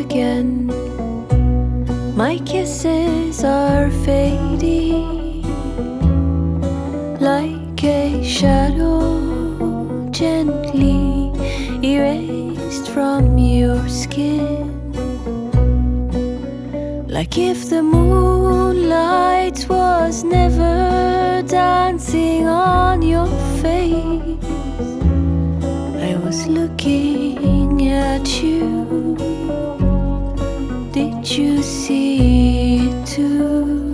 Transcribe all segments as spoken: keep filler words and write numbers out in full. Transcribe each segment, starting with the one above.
again. My kisses are fading like a shadow gently erased from your skin. Like if the moonlight was never dancing on your face, I was looking at you. Did you see it too?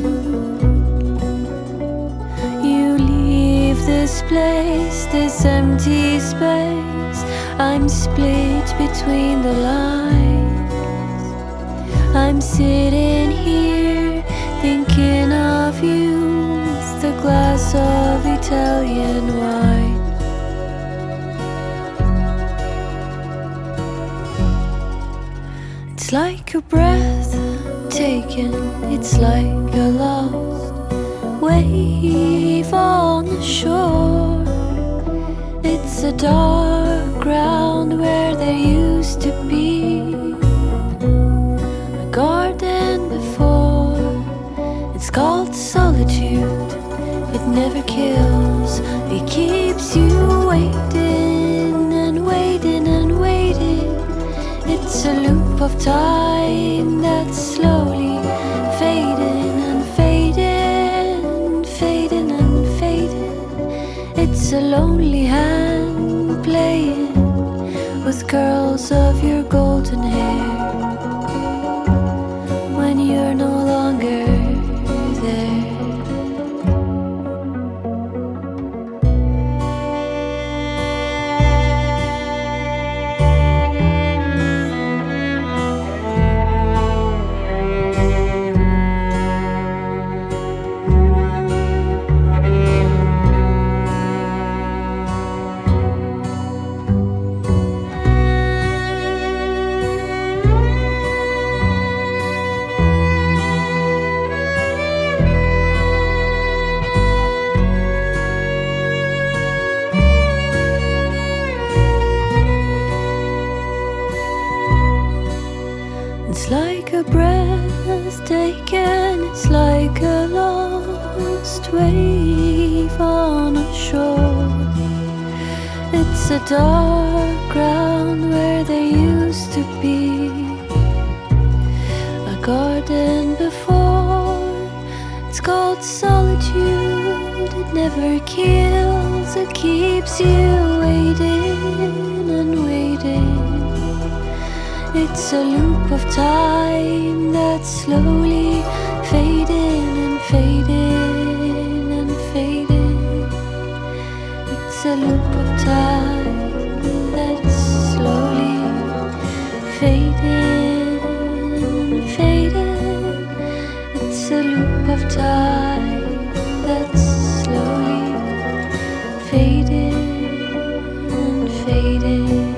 You leave this place, this empty space. I'm split between the lines. I'm sitting here thinking of you with a glass of Italian wine. It's like a breath taken, it's like a lost wave on the shore. It's a dark ground where there used to be a garden before. It's called solitude, it never kills. It keeps you waiting and waiting and waiting. It's a loop of time that's slowly fading and fading, fading and fading. It's a lonely hand playing with curls of your golden hair when you're no longer there. It's like a breath taken, it's like a lost wave on a shore. It's a dark ground where there used to be a garden before. It's called solitude, it never kills, it keeps you waiting and waiting. It's a loop of time that's slowly fading and fading and fading. It's a loop of time that's slowly fading and fading. It's a loop of time that's slowly fading and fading.